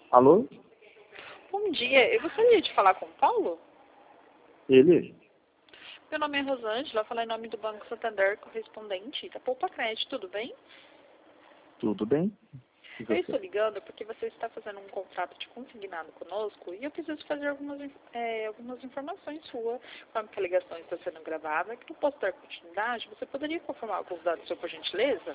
Alô? Bom dia, eu gostaria de falar com o Paulo. Ele? Meu nome é Rosângela, falo em nome do Banco Santander, correspondente da Poupa Crédito, tudo bem? Tudo bem? E Eu você? estou ligando porque você está fazendo um contrato de consignado conosco e eu preciso fazer algumas informações suas, como que a ligação está sendo gravada, que eu posso dar continuidade. Você poderia confirmar alguns dados seu, por gentileza?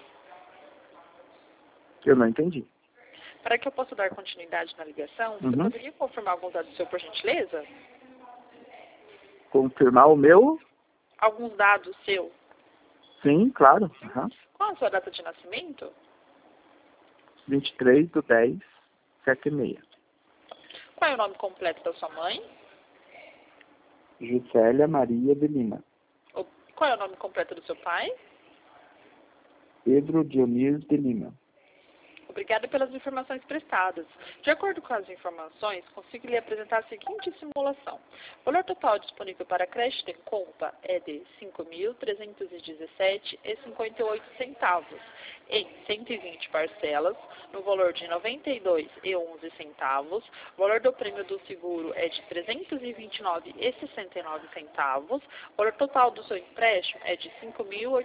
Eu não entendi. Para que eu possa dar continuidade na ligação, você Uhum. poderia confirmar alguns dados seu, por gentileza? Confirmar o meu? Alguns dados seu. Sim, claro. Uhum. Qual a sua data de nascimento? 23/10/76. Qual é o nome completo da sua mãe? Juscelia Maria de Lima. Qual é o nome completo do seu pai? Pedro Dionísio de Lima. Obrigada pelas informações prestadas. De acordo com as informações, consigo lhe apresentar a seguinte simulação. O valor total disponível para crédito em conta é de R$ 5.317,58 em 120 parcelas, no valor de R$ 92,11. O valor do prêmio do seguro é de R$ 329,69. O valor total do seu empréstimo é de R$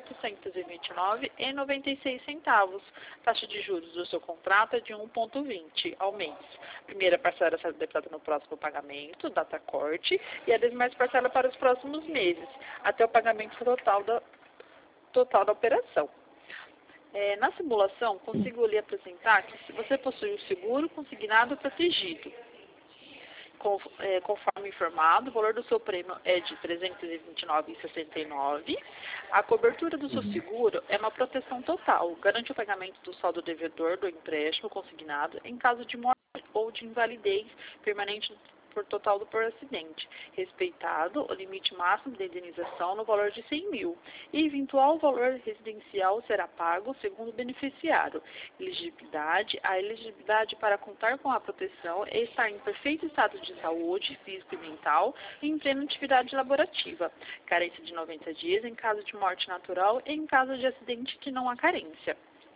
5.829,96. Taxa de juros do seu contrato é de 1,20 ao mês. Primeira parcela será debitada no próximo pagamento, data corte, e a demais parcela para os próximos meses, até o pagamento total da operação. Na simulação, consigo lhe apresentar que se você possui o seguro consignado protegido, conforme informado, o valor do seu prêmio é de R$ 329,69. A cobertura do seu seguro é uma proteção total, garante o pagamento do saldo devedor do empréstimo consignado em caso de morte ou de invalidez permanente por acidente, respeitado o limite máximo de indenização no valor de 100 mil, e eventual valor residencial será pago segundo o beneficiário. A elegibilidade para contar com a proteção é estar em perfeito estado de saúde, físico e mental e em plena atividade laborativa. Carência de 90 dias em caso de morte natural e em caso de acidente que não há carência.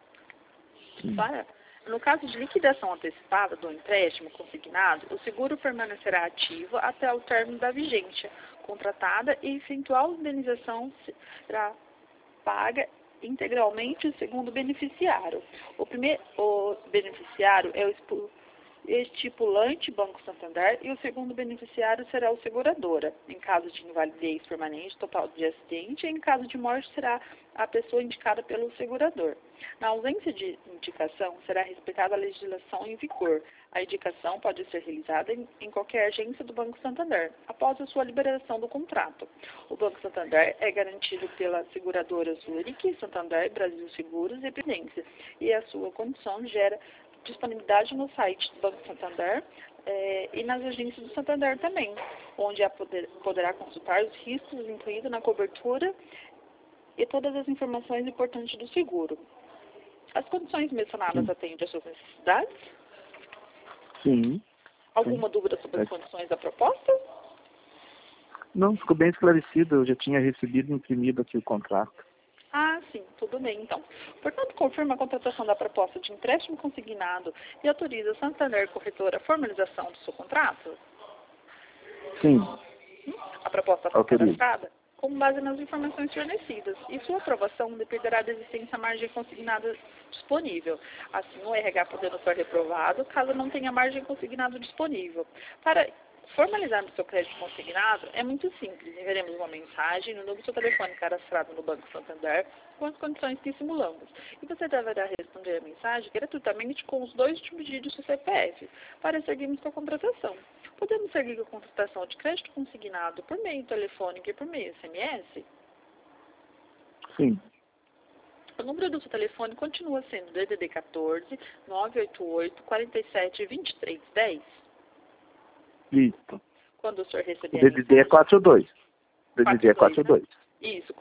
No caso de liquidação antecipada do empréstimo consignado, o seguro permanecerá ativo até o término da vigência contratada e eventual indenização será paga integralmente segundo o beneficiário. O beneficiário é o estipulante Banco Santander e o segundo beneficiário será o seguradora. Em caso de invalidez permanente total de acidente, e em caso de morte será a pessoa indicada pelo segurador. Na ausência de indicação, será respeitada a legislação em vigor. A indicação pode ser realizada em qualquer agência do Banco Santander, após a sua liberação do contrato. O Banco Santander é garantido pela seguradora Zurich, Santander, Brasil Seguros e Previdência, e a sua condição gera disponibilidade no site do Banco Santander e nas agências do Santander também, onde poderá consultar os riscos incluídos na cobertura e todas as informações importantes do seguro. As condições mencionadas atendem às suas necessidades? Sim. Alguma dúvida sobre as condições da proposta? Não, ficou bem esclarecido. Eu já tinha recebido e imprimido aqui o contrato. Ah, sim, tudo bem, então. Portanto, confirma a contratação da proposta de empréstimo consignado e autoriza a Santander Corretora a formalização do seu contrato? Sim. A proposta foi Autorizo. cadastrada com base nas informações fornecidas e sua aprovação dependerá da existência da margem consignada disponível. Assim, o RH podendo ser reprovado caso não tenha margem consignada disponível. Para formalizar o seu crédito consignado é muito simples. Enviaremos uma mensagem no número do seu telefone cadastrado no Banco Santander com as condições que simulamos. E você deverá responder a mensagem gratuitamente com os 2 últimos dígitos do seu CPF para seguirmos com a contratação. Podemos seguir com a contratação de crédito consignado por meio telefônico e por meio SMS? Sim. O número do seu telefone continua sendo DDD 14 988 47 23 10. Isso. Quando o senhor O receber a DDD é 42. DDD é 42, 42. Isso,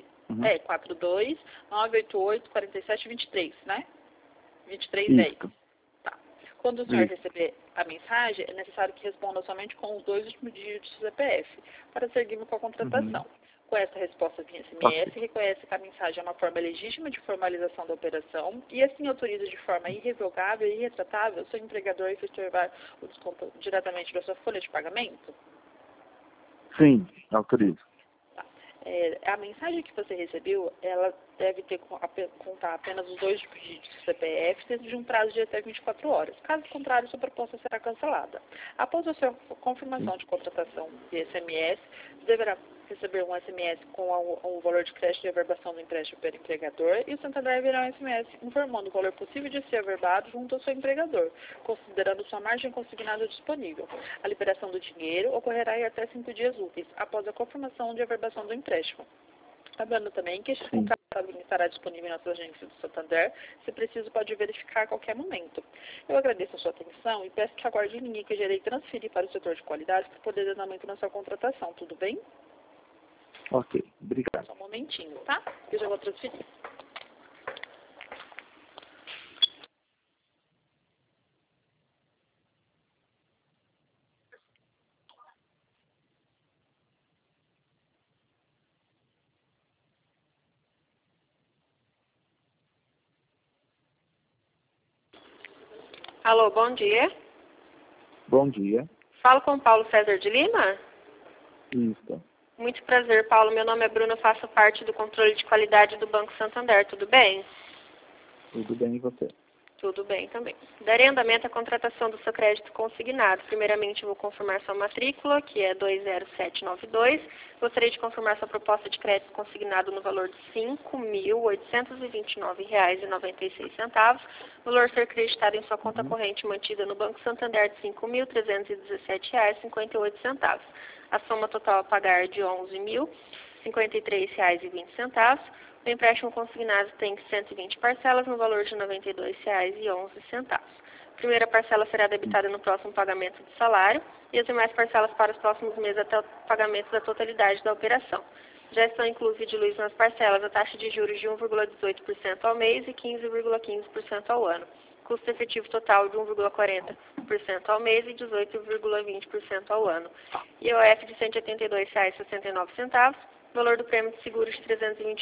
42 988 47 23, né? 23 10. Isso. Tá. Quando o senhor Isso. receber a mensagem, é necessário que responda somente com os 2 últimos dígitos do CPF, para seguirmos com a contratação. Com essa resposta via SMS, reconhece que a mensagem é uma forma legítima de formalização da operação e assim autoriza de forma irrevogável e irretratável o seu empregador a efetivar o desconto diretamente da sua folha de pagamento? Sim, autorizo. A mensagem que você recebeu, ela deve contar apenas os 2 dígitos do CPF dentro de um prazo de até 24 horas. Caso contrário, sua proposta será cancelada. Após a sua confirmação de contratação de SMS, deverá receber um SMS com o valor de crédito de averbação do empréstimo pelo empregador e o Santander enviará um SMS informando o valor possível de ser averbado junto ao seu empregador, considerando sua margem consignada disponível. A liberação do dinheiro ocorrerá em até 5 dias úteis, após a confirmação de averbação do empréstimo. Lembrando também que este contrato estará disponível nas agências do Santander, se preciso pode verificar a qualquer momento. Eu agradeço a sua atenção e peço que aguarde em linha que eu irei transferir para o setor de qualidade para poder dar andamento na sua contratação, tudo bem? Ok, obrigado. Só um momentinho, tá? Eu já vou transferir. Alô, bom dia. Bom dia. Falo com Paulo César de Lima? Isso. Muito prazer, Paulo. Meu nome é Bruna, faço parte do controle de qualidade do Banco Santander. Tudo bem? Tudo bem, e você? Tudo bem também. Darei andamento à contratação do seu crédito consignado. Primeiramente, vou confirmar sua matrícula, que é 20792. Gostaria de confirmar sua proposta de crédito consignado no valor de R$ 5.829,96. Valor a ser creditado em sua conta corrente mantida no Banco Santander de R$ 5.317,58. A soma total a pagar é de R$ 11.053,20. O empréstimo consignado tem 120 parcelas no valor de R$ 92,11. A primeira parcela será debitada no próximo pagamento do salário e as demais parcelas para os próximos meses até o pagamento da totalidade da operação. Já estão inclusos de luz nas parcelas a taxa de juros de 1,18% ao mês e 15,15% ao ano. Custo efetivo total de 1,40% ao mês e 18,20% ao ano. IOF de R$ 182,69. Valor do prêmio de seguros de R$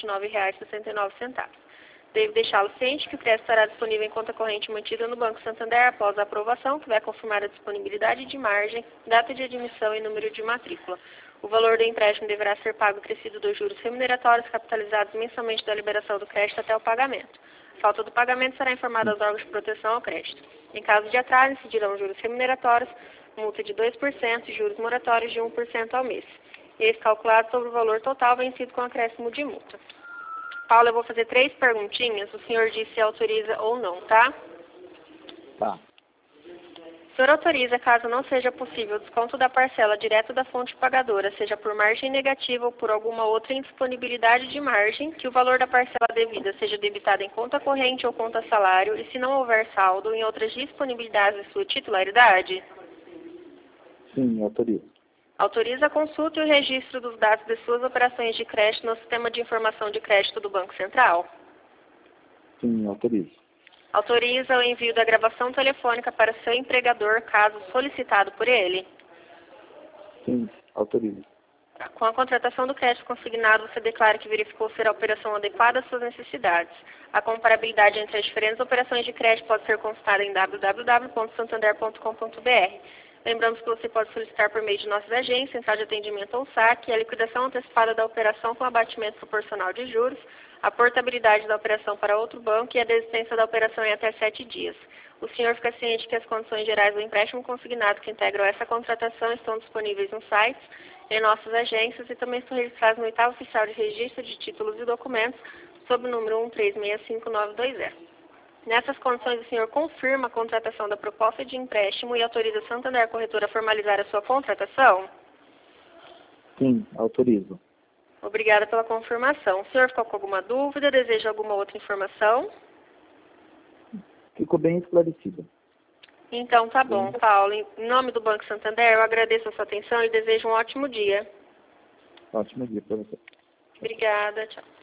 329,69. Devo deixá-lo ciente que o crédito estará disponível em conta corrente mantida no Banco Santander após a aprovação, que vai confirmar a disponibilidade de margem, data de admissão e número de matrícula. O valor do empréstimo deverá ser pago acrescido dos juros remuneratórios capitalizados mensalmente da liberação do crédito até o pagamento. A falta do pagamento será informada aos órgãos de proteção ao crédito. Em caso de atraso, incidirão juros remuneratórios, multa de 2% e juros moratórios de 1% ao mês. Esse calculado sobre o valor total vencido com acréscimo de multa. Paulo, eu vou fazer 3 perguntinhas. O senhor diz se autoriza ou não, tá? Tá. O senhor autoriza, caso não seja possível o desconto da parcela direto da fonte pagadora, seja por margem negativa ou por alguma outra indisponibilidade de margem, que o valor da parcela devida seja debitado em conta corrente ou conta salário e, se não houver saldo, em outras disponibilidades de sua titularidade? Sim, autorizo. Autoriza a consulta e o registro dos dados de suas operações de crédito no Sistema de Informação de Crédito do Banco Central? Sim, autorizo. Autoriza o envio da gravação telefônica para seu empregador, caso solicitado por ele? Sim, autorizo. Com a contratação do crédito consignado, você declara que verificou ser a operação adequada às suas necessidades. A comparabilidade entre as diferentes operações de crédito pode ser consultada em www.santander.com.br. Lembramos que você pode solicitar por meio de nossas agências, central de atendimento ou saque, a liquidação antecipada da operação com abatimento proporcional de juros, a portabilidade da operação para outro banco e a desistência da operação em até 7 dias. O senhor fica ciente que as condições gerais do empréstimo consignado que integram essa contratação estão disponíveis no site, em nossas agências e também estão registrados no 8º Oficial de Registro de Títulos e Documentos, sob o número 1365920. Nessas condições, o senhor confirma a contratação da proposta de empréstimo e autoriza a Santander Corretora a formalizar a sua contratação? Sim, autorizo. Obrigada pela confirmação. O senhor ficou com alguma dúvida? Deseja alguma outra informação? Ficou bem esclarecido. Então, tá bom, Paulo. Em nome do Banco Santander, eu agradeço a sua atenção e desejo um ótimo dia. Ótimo dia para você. Obrigada, tchau.